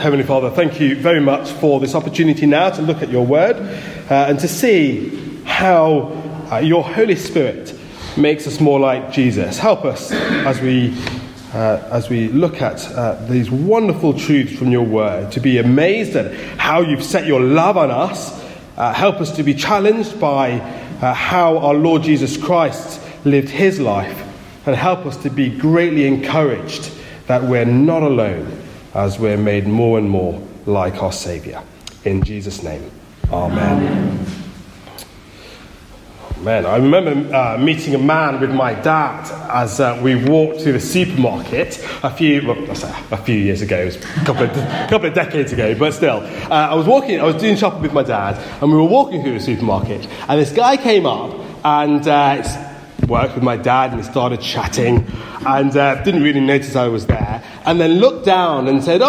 Heavenly Father, thank you very much for this opportunity now to look at your word and to see how your Holy Spirit makes us more like Jesus. Help us as we look at these wonderful truths from your word, to be amazed at how you've set your love on us. Help us to be challenged by how our Lord Jesus Christ lived his life, and help us to be greatly encouraged that we're not alone as we're made more and more like our Saviour. In Jesus' name, amen. Man, I remember meeting a man with my dad as we walked through the supermarket a few years ago. It was a couple of decades ago, but still. I was doing shopping with my dad, and we were walking through the supermarket, and this guy came up and worked with my dad, and he started chatting, and didn't really notice I was there, and then looked down and said,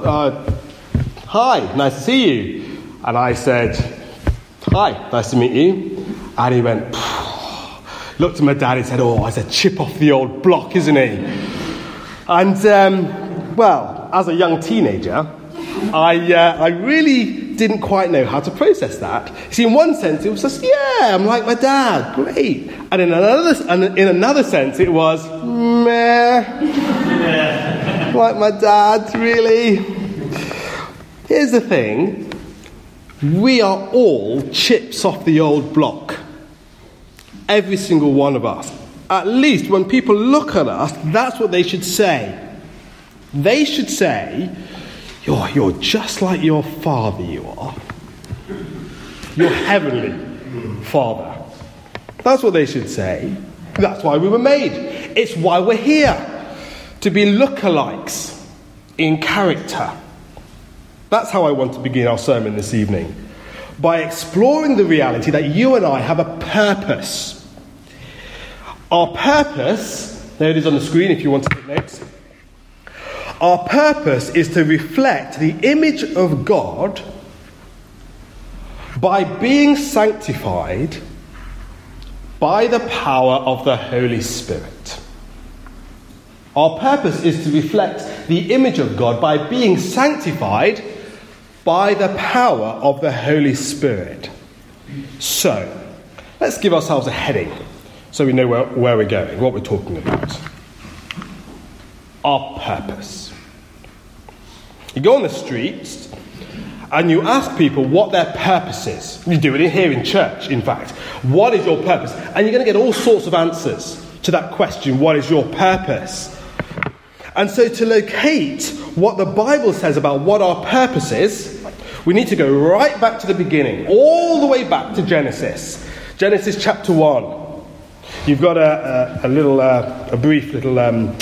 hi, nice to see you. And I said, hi, nice to meet you. And he went, looked at my dad and said, he's a chip off the old block, isn't he? And, as a young teenager, I really didn't quite know how to process that. See, in one sense, it was just, I'm like my dad, great. And in another sense, it was, like my dad, really. Here's the thing. We are all chips off the old block. Every single one of us. At least when people look at us, that's what they should say. They should say, you're just like your father, you are. Your heavenly Father. That's what they should say. That's why we were made. It's why we're here. To be lookalikes in character. That's how I want to begin our sermon this evening. By exploring the reality that you and I have a purpose. Our purpose, there it is on the screen if you want to take notes. Our purpose is to reflect the image of God by being sanctified by the power of the Holy Spirit. Our purpose is to reflect the image of God by being sanctified by the power of the Holy Spirit. So, let's give ourselves a heading so we know where we're going, what we're talking about. Our purpose. You go on the streets and you ask people what their purpose is. You do it here in church, in fact. What is your purpose? And you're going to get all sorts of answers to that question, what is your purpose? And so to locate what the Bible says about what our purpose is, we need to go right back to the beginning, all the way back to Genesis. Genesis chapter 1. You've got a brief little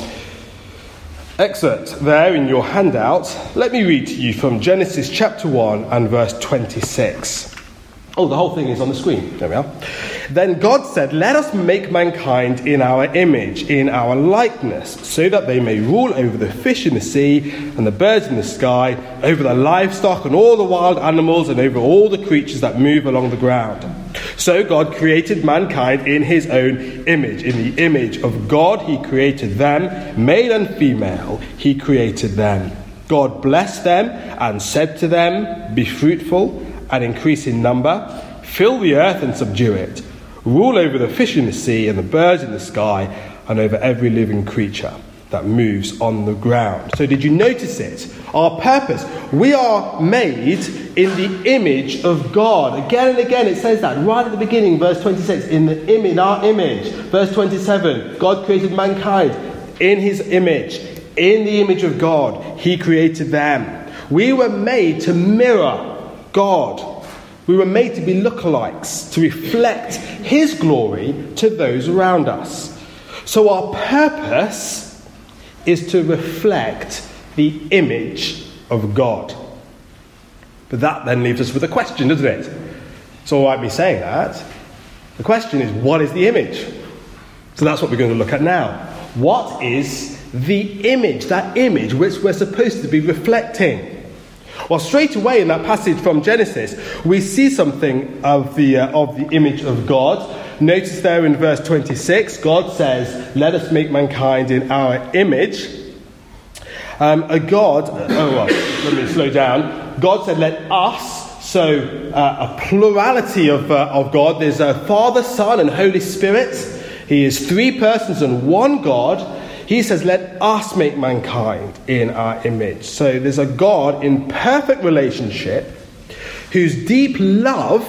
excerpt there in your handout. Let me read to you from Genesis chapter 1 and verse 26. The whole thing is on the screen. There we are. Then God said, let us make mankind in our image, in our likeness, so that they may rule over the fish in the sea and the birds in the sky, over the livestock and all the wild animals, and over all the creatures that move along the ground. So God created mankind in his own image. In the image of God he created them, male and female he created them. God blessed them and said to them, be fruitful and increase in number, fill the earth and subdue it, rule over the fish in the sea and the birds in the sky, and over every living creature that moves on the ground. So did you notice it? Our purpose. We are made in the image of God. Again and again it says that right at the beginning, verse 26, in our image. Verse 27, God created mankind in his image. In the image of God, he created them. We were made to mirror God. We were made to be lookalikes, to reflect his glory to those around us. So our purpose is to reflect the image of God. But that then leaves us with a question, doesn't it? It's all right me saying that. The question is, what is the image? So that's what we're going to look at now. What is the image, that image which we're supposed to be reflecting? Well, straight away in that passage from Genesis, we see something of the image of God. Notice there in verse 26, God says, let us make mankind in our image. Let me slow down. God said, let us. So a plurality of God. There's a Father, Son, and Holy Spirit. He is three persons and one God. He says, let us make mankind in our image. So there's a God in perfect relationship whose deep love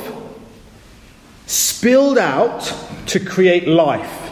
spilled out to create life.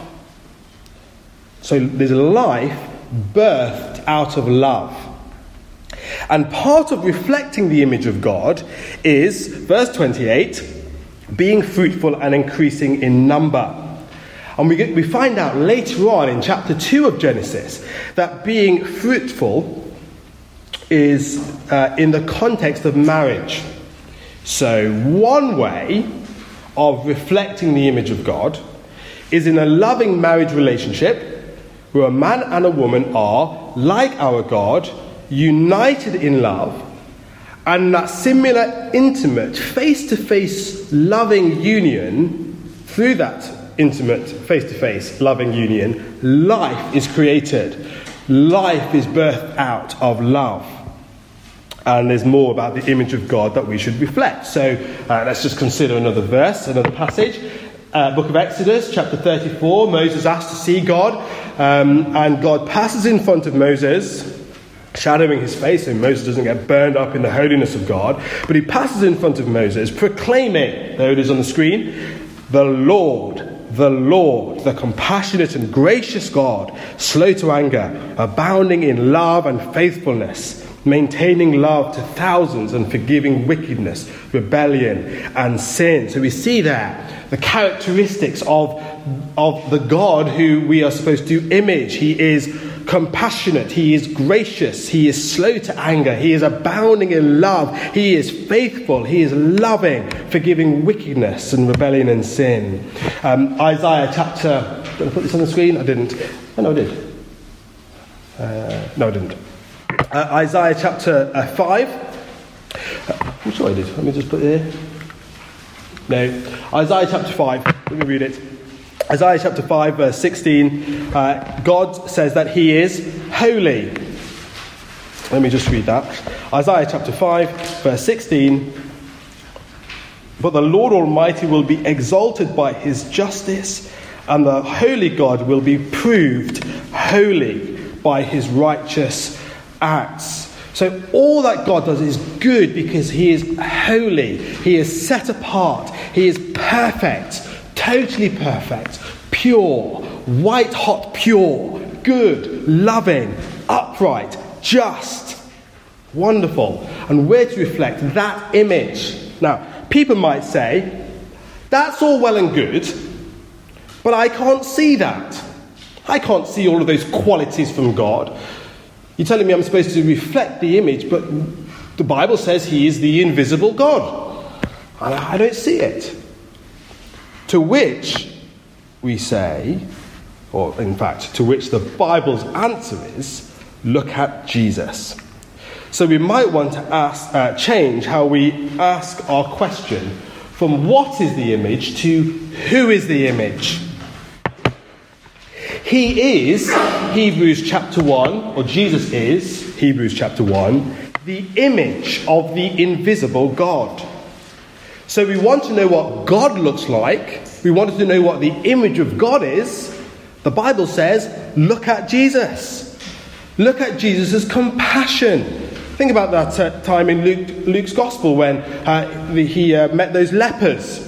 So there's life birthed out of love. And part of reflecting the image of God is, verse 28, being fruitful and increasing in number. And we find out later on in chapter 2 of Genesis that being fruitful is in the context of marriage. So one way of reflecting the image of God is in a loving marriage relationship where a man and a woman are, like our God, united in love, and that similar intimate face-to-face loving union, through that intimate face-to-face loving union, life is created. Life is birthed out of love. And there's more about the image of God that we should reflect. So let's just consider another verse, another passage. Book of Exodus, chapter 34. Moses asked to see God, and God passes in front of Moses, shadowing his face so Moses doesn't get burned up in the holiness of God. But he passes in front of Moses, proclaiming, there it is on the screen, the Lord, the compassionate and gracious God, slow to anger, abounding in love and faithfulness, maintaining love to thousands and forgiving wickedness, rebellion and sin. So we see there the characteristics of the God who we are supposed to image. He is compassionate, he is gracious, he is slow to anger, he is abounding in love, he is faithful, he is loving, forgiving wickedness and rebellion and sin. Isaiah chapter... Did I put this on the screen? I didn't. Oh, no, I did. No, I didn't. Isaiah chapter 5. I'm sure I did. Let me just put it here. No. Isaiah chapter 5. Let me read it. Isaiah chapter 5, verse 16. God says that he is holy. Let me just read that. Isaiah chapter 5, verse 16. But the Lord Almighty will be exalted by his justice, and the holy God will be proved holy by his righteous acts. So all that God does is good because he is holy. He is set apart. He is perfect, totally perfect, pure, white hot pure, good, loving, upright, just, wonderful. And we're to reflect that image. Now, people might say, that's all well and good, but I can't see that. I can't see all of those qualities from God. You're telling me I'm supposed to reflect the image, but the Bible says he is the invisible God. And I don't see it. To which we say, or in fact, to which the Bible's answer is, look at Jesus. So we might want to change how we ask our question from what is the image to who is the image. He is, Hebrews chapter 1, or Jesus is, Hebrews chapter 1, the image of the invisible God. So we want to know what God looks like. We wanted to know what the image of God is. The Bible says, look at Jesus. Look at Jesus' compassion. Think about that time in Luke's Gospel when he met those lepers.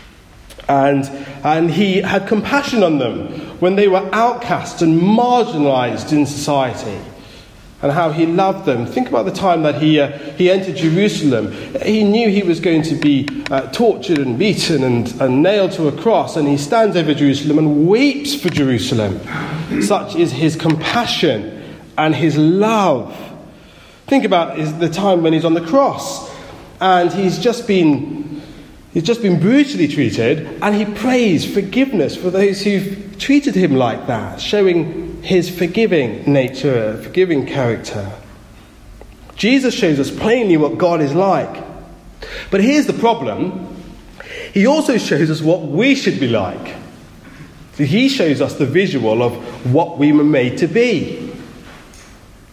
And he had compassion on them when they were outcast and marginalised in society, and how he loved them. Think about the time that he entered Jerusalem. He knew he was going to be tortured and beaten and nailed to a cross, and he stands over Jerusalem and weeps for Jerusalem. Such is his compassion and his love. Think about the time when he's on the cross, and he's just been brutally treated, and he prays forgiveness for those who've treated him like that, showing his forgiving nature, forgiving character. Jesus shows us plainly what God is like. But here's the problem. He also shows us what we should be like. So he shows us the visual of what we were made to be.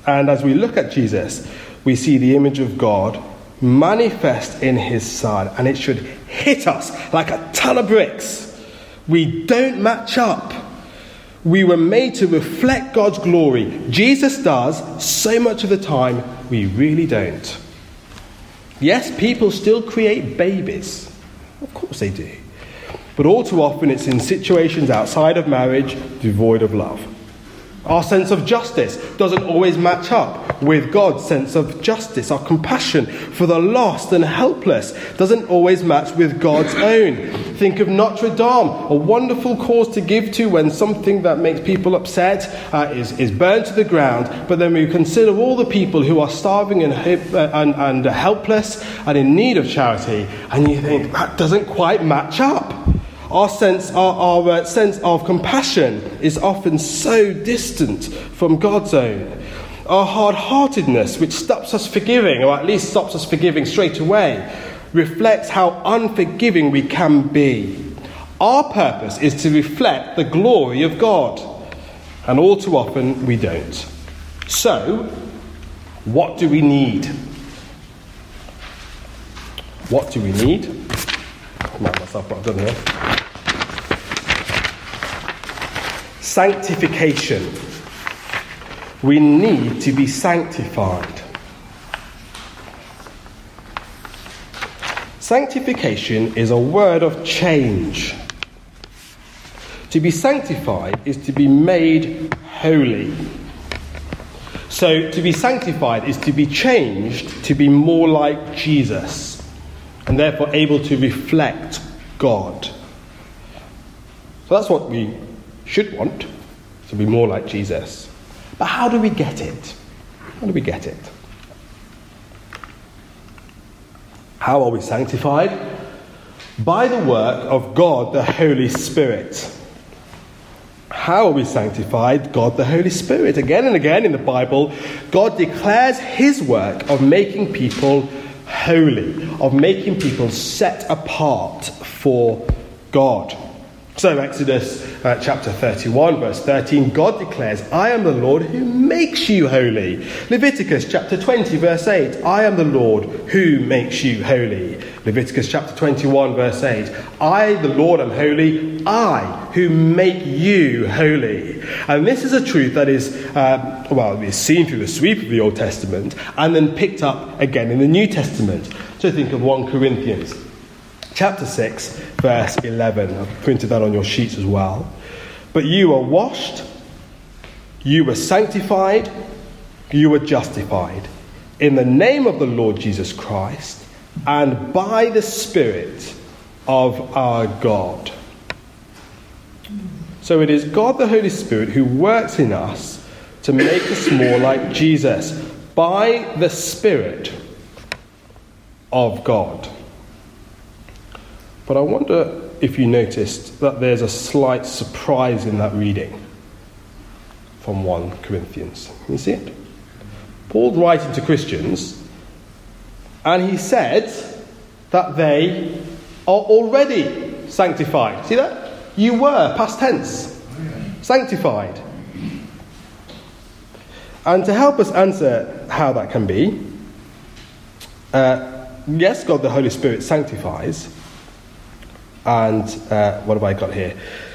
And as we look at Jesus, we see the image of God manifest in his Son, and it should hit us like a ton of bricks. We don't match up. We were made to reflect God's glory. Jesus does. So much of the time, we really don't. Yes, people still create babies. Of course they do. But all too often it's in situations outside of marriage, devoid of love. Our sense of justice doesn't always match up with God's sense of justice. Our compassion for the lost and helpless doesn't always match with God's own. Think of Notre Dame, a wonderful cause to give to when something that makes people upset is burned to the ground. But then we consider all the people who are starving and helpless and in need of charity, and you think that doesn't quite match up. Our sense of compassion is often so distant from God's own. Our hard-heartedness, which stops us forgiving, or at least stops us forgiving straight away, reflects how unforgiving we can be. Our purpose is to reflect the glory of God, and all too often we don't. So, what do we need? What do we need? Remind myself what I've done here. Sanctification. We need to be sanctified. Sanctification is a word of change. To be sanctified is to be made holy. So to be sanctified is to be changed to be more like Jesus, and therefore able to reflect God. So that's what we should want, to be more like Jesus. But how do we get it? How do we get it? How are we sanctified? By the work of God the Holy Spirit. How are we sanctified? God the Holy Spirit. Again and again in the Bible, God declares his work of making people holy, of making people set apart for God. So Exodus chapter 31 verse 13, God declares, I am the Lord who makes you holy. Leviticus chapter 20 verse 8, I am the Lord who makes you holy. Leviticus chapter 21 verse 8, I the Lord am holy, I who make you holy. And this is a truth that is, is seen through the sweep of the Old Testament and then picked up again in the New Testament. So think of 1 Corinthians chapter 6, verse 11. I've printed that on your sheets as well. But you are washed, you were sanctified, you were justified in the name of the Lord Jesus Christ and by the Spirit of our God. So it is God the Holy Spirit who works in us to make us more like Jesus by the Spirit of God. But I wonder if you noticed that there's a slight surprise in that reading from 1 Corinthians. Can you see it? Paul's writing to Christians, and he said that they are already sanctified. See that? You were, past tense, sanctified. And to help us answer how that can be, yes, God the Holy Spirit sanctifies. And what have I got here?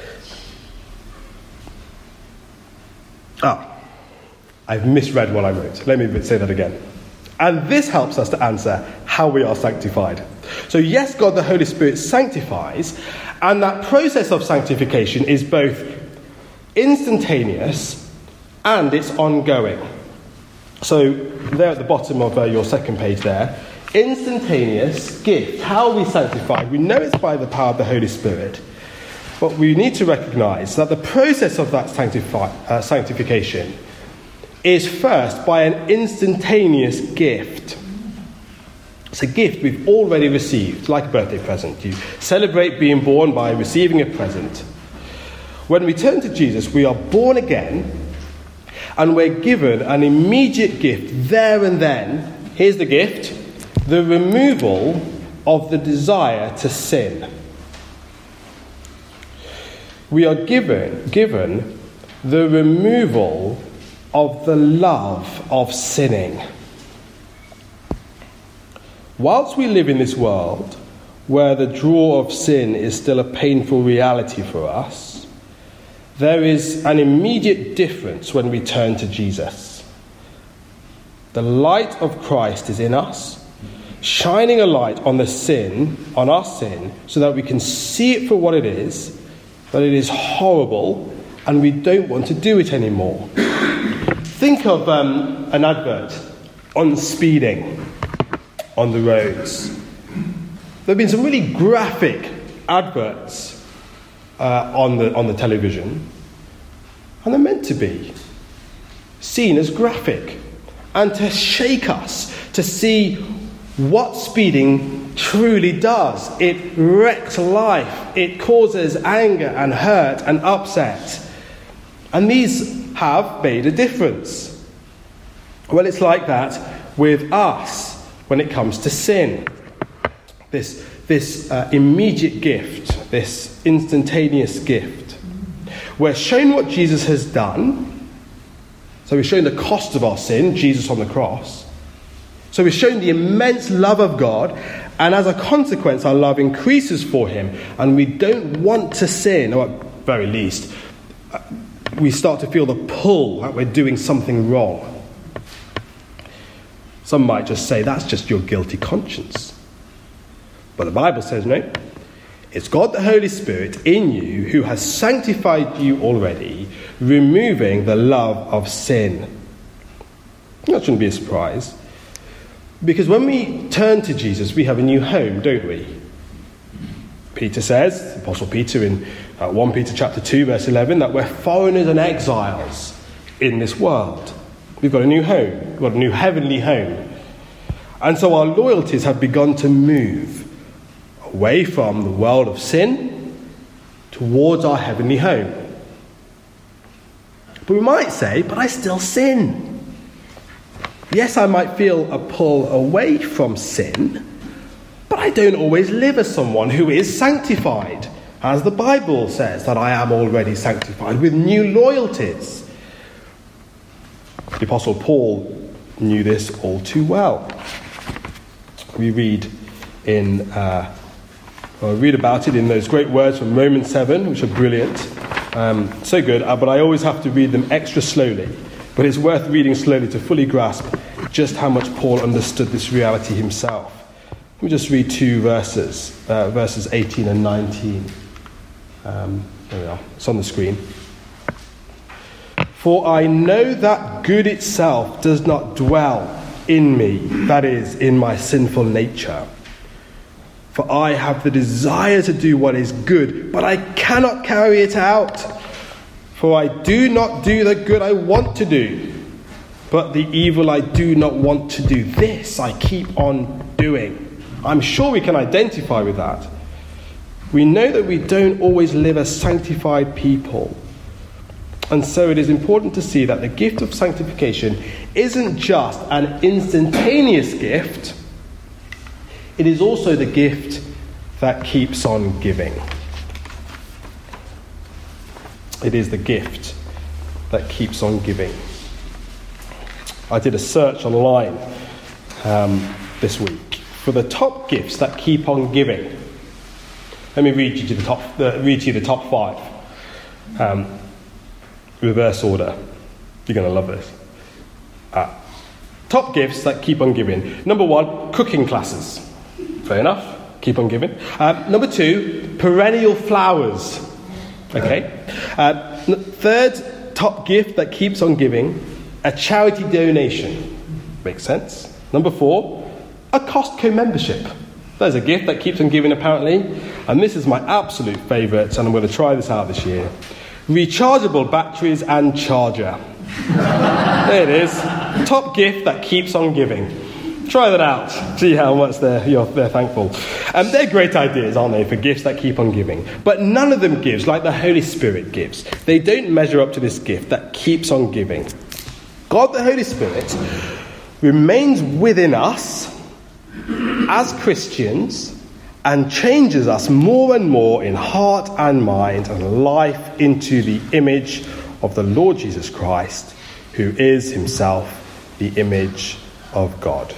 I've misread what I wrote. Let me say that again. And this helps us to answer how we are sanctified. So yes, God the Holy Spirit sanctifies, and that process of sanctification is both instantaneous and it's ongoing. So there at the bottom of your second page there, instantaneous gift. How are we sanctified? We know it's by the power of the Holy Spirit. But we need to recognise that the process of that sanctification is first by an instantaneous gift. It's a gift we've already received, like a birthday present. You celebrate being born by receiving a present. When we turn to Jesus, we are born again, and we're given an immediate gift there and then. Here's the gift: the removal of the desire to sin. We are given the removal of the love of sinning. Whilst we live in this world where the draw of sin is still a painful reality for us, there is an immediate difference when we turn to Jesus. The light of Christ is in us, shining a light on our sin, so that we can see it for what it is, that it is horrible, and we don't want to do it anymore. Think of an advert on speeding on the roads. There have been some really graphic adverts on the television, and they're meant to be seen as graphic and to shake us to see what speeding truly does. It wrecks life. It causes anger and hurt and upset. And these have made a difference. Well, it's like that with us when it comes to sin. This immediate gift, this instantaneous gift. We're shown what Jesus has done. So we're shown the cost of our sin, Jesus on the cross. So we're shown the immense love of God, and as a consequence, our love increases for him, and we don't want to sin, or at very least, we start to feel the pull that we're doing something wrong. Some might just say, that's just your guilty conscience. But the Bible says, no. It's God the Holy Spirit in you who has sanctified you already, removing the love of sin. That shouldn't be a surprise. Because when we turn to Jesus, we have a new home, don't we? Peter says, Apostle Peter in 1 Peter chapter 2, verse 11, that we're foreigners and exiles in this world. We've got a new home. We've got a new heavenly home. And so our loyalties have begun to move away from the world of sin towards our heavenly home. But we might say, but I still sin. Yes, I might feel a pull away from sin, but I don't always live as someone who is sanctified, as the Bible says that I am already sanctified with new loyalties. The Apostle Paul knew this all too well. We read about it in those great words from Romans 7, which are brilliant, so good, but I always have to read them extra slowly. But it's worth reading slowly to fully grasp just how much Paul understood this reality himself. Let me just read two verses, verses 18 and 19. There we are, it's on the screen. For I know that good itself does not dwell in me, that is, in my sinful nature. For I have the desire to do what is good, but I cannot carry it out. For I do not do the good I want to do, but the evil I do not want to do, this I keep on doing. I'm sure we can identify with that. We know that we don't always live as sanctified people. And so it is important to see that the gift of sanctification isn't just an instantaneous gift. It is also the gift that keeps on giving. It is the gift that keeps on giving. I did a search online this week for the top gifts that keep on giving. Let me read you the top 5. Reverse order. You're going to love this. Top gifts that keep on giving. Number 1, cooking classes. Fair enough. Keep on giving. Number 2, perennial flowers. Okay. Third top gift that keeps on giving, a charity donation. Makes sense. Number 4, a Costco membership. There's a gift that keeps on giving apparently. And this is my absolute favourite, and I'm going to try this out this year. Rechargeable batteries and charger. There it is. Top gift that keeps on giving. Try that out. See how much they're thankful. They're great ideas, aren't they, for gifts that keep on giving. But none of them gives like the Holy Spirit gives. They don't measure up to this gift that keeps on giving. God the Holy Spirit remains within us as Christians and changes us more and more in heart and mind and life into the image of the Lord Jesus Christ, who is himself the image of God.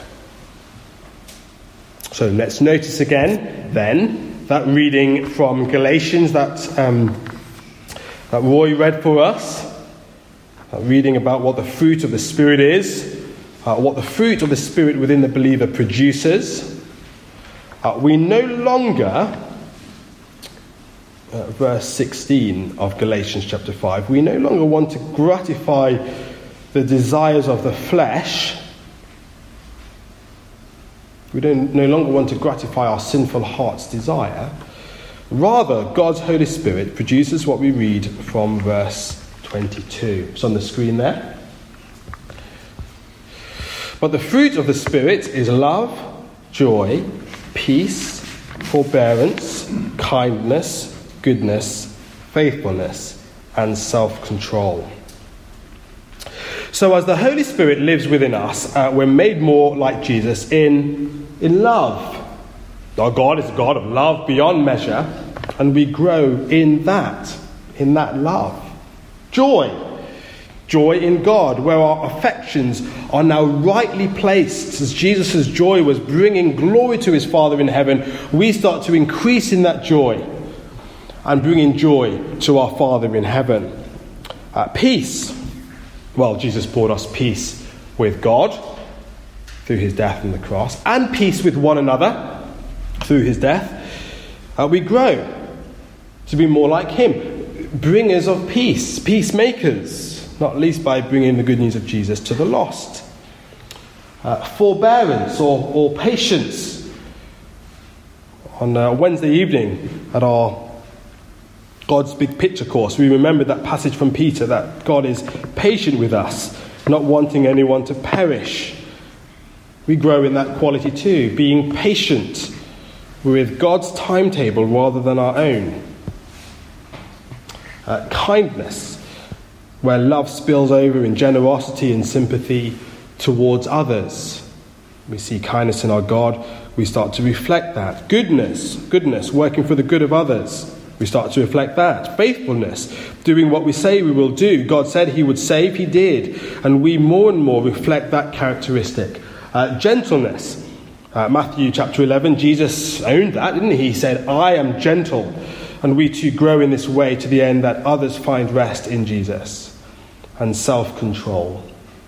So let's notice again, then, that reading from Galatians that Roy read for us, reading about what the fruit of the Spirit is, what the fruit of the Spirit within the believer produces. We no longer, verse 16 of Galatians chapter 5, we no longer want to gratify the desires of the flesh. We no longer want to gratify our sinful heart's desire. Rather, God's Holy Spirit produces what we read from verse 22. It's on the screen there. But the fruit of the Spirit is love, joy, peace, forbearance, kindness, goodness, faithfulness, and self-control. So as the Holy Spirit lives within us, we're made more like Jesus in love. Our God is a God of love beyond measure, and we grow in that love. Joy in God, where our affections are now rightly placed. As Jesus' joy was bringing glory to his Father in heaven, we start to increase in that joy and bringing joy to our Father in heaven. Peace. Well, Jesus brought us peace with God through his death on the cross, and peace with one another through his death. We grow to be more like him, bringers of peace, peacemakers, not least by bringing the good news of Jesus to the lost. Forbearance or patience. On Wednesday evening at our God's Big Picture course, we remembered that passage from Peter, that God is patient with us, not wanting anyone to perish. We grow in that quality too, being patient with God's timetable rather than our own. Kindness, where love spills over in generosity and sympathy towards others. We see kindness in our God, we start to reflect that. Goodness, working for the good of others. We start to reflect that. Faithfulness, doing what we say we will do. God said he would save, he did. And we more and more reflect that characteristic. Gentleness. Matthew chapter 11, Jesus owned that, didn't he? He said, I am gentle. And we too grow in this way to the end that others find rest in Jesus. And self-control.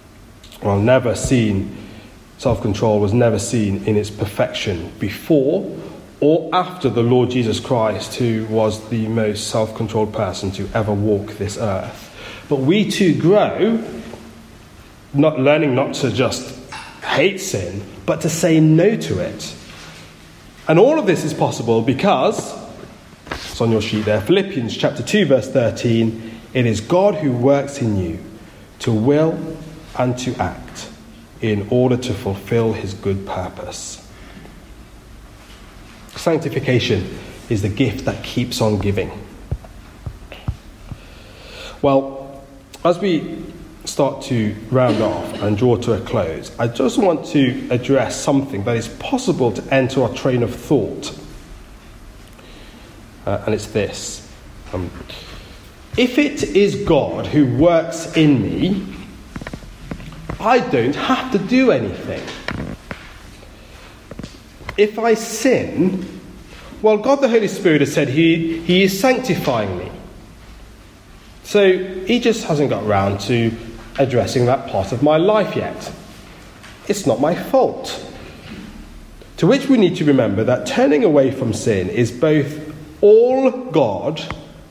Self-control was never seen in its perfection before or after the Lord Jesus Christ, who was the most self-controlled person to ever walk this earth. But we too grow, learning not to just hate sin, but to say no to it. And all of this is possible because, it's on your sheet there, Philippians chapter 2 verse 13, it is God who works in you to will and to act in order to fulfill his good purpose. Sanctification is the gift that keeps on giving. Well, as we start to round off and draw to a close, I just want to address something that is possible to enter our train of thought. And it's this. If it is God who works in me, I don't have to do anything. If I sin, well, God the Holy Spirit has said he is sanctifying me. So he just hasn't got round to addressing that part of my life yet. It's not my fault. To which we need to remember that turning away from sin is both all God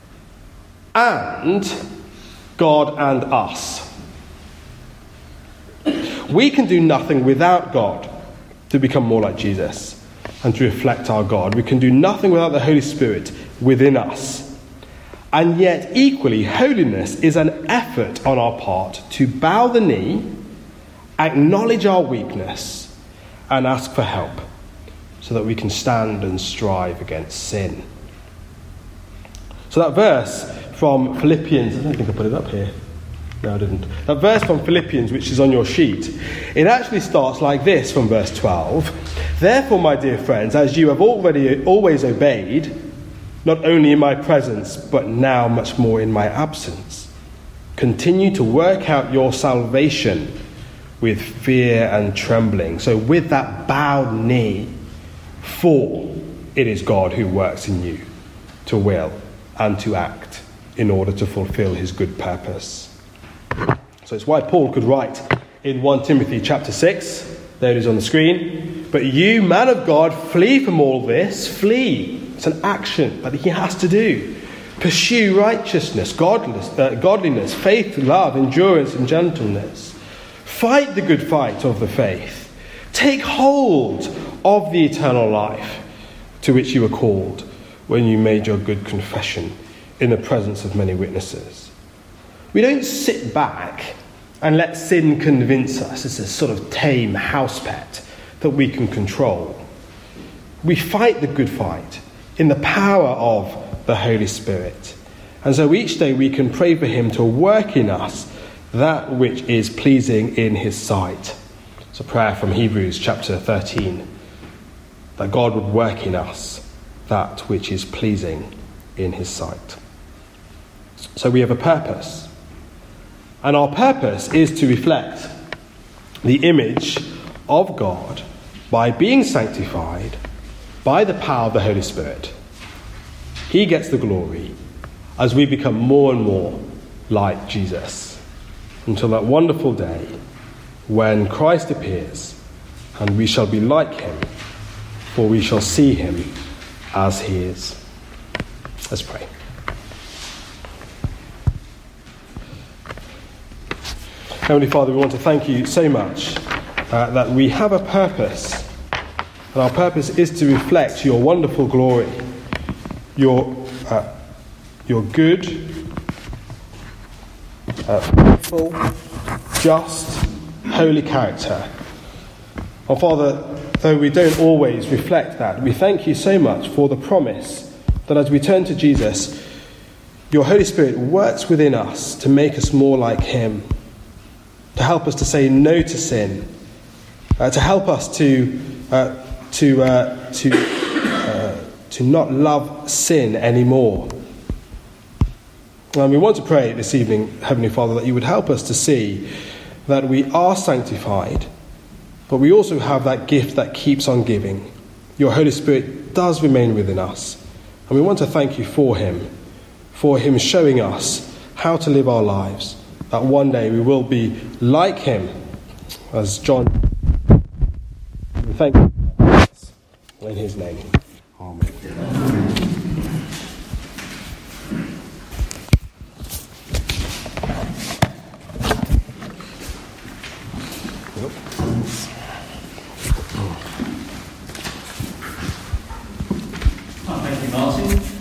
and us. We can do nothing without God to become more like Jesus and to reflect our God. We can do nothing without the Holy Spirit within us. And yet, equally, holiness is an effort on our part to bow the knee, acknowledge our weakness, and ask for help so that we can stand and strive against sin. So that verse from Philippians, I don't think I put it up here. No, I didn't. That verse from Philippians, which is on your sheet, it actually starts like this from verse 12. Therefore, my dear friends, as you have always obeyed, not only in my presence, but now much more in my absence, Continue to work out your salvation with fear and trembling. So with that bowed knee, for it is God who works in you to will and to act in order to fulfill his good purpose. So it's why Paul could write in 1 Timothy chapter 6, there it is on the screen, but you, man of God, flee from all this. Flee. It's an action that he has to do. Pursue righteousness, godliness, faith, love, endurance, and gentleness. Fight the good fight of the faith. Take hold of the eternal life to which you were called when you made your good confession in the presence of many witnesses. We don't sit back and let sin convince us as a sort of tame house pet that we can control. We fight the good fight in the power of the Holy Spirit. And so each day we can pray for him to work in us that which is pleasing in his sight. It's a prayer from Hebrews chapter 13, that God would work in us that which is pleasing in his sight. So we have a purpose. And our purpose is to reflect the image of God by being sanctified by the power of the Holy Spirit. He gets the glory as we become more and more like Jesus until that wonderful day when Christ appears and we shall be like him, for we shall see him as he is. Let's pray. Heavenly Father, we want to thank you so much that we have a purpose, and our purpose is to reflect your wonderful glory, your good, faithful, just, holy character. And Father, though we don't always reflect that, we thank you so much for the promise that as we turn to Jesus, your Holy Spirit works within us to make us more like him, to help us to say no to sin, to help us to not love sin anymore. And we want to pray this evening, Heavenly Father, that you would help us to see that we are sanctified, but we also have that gift that keeps on giving. Your Holy Spirit does remain within us. And we want to thank you for him showing us how to live our lives, that one day we will be like him, as John. Thank you. In his name. Amen. Thank you, Martin.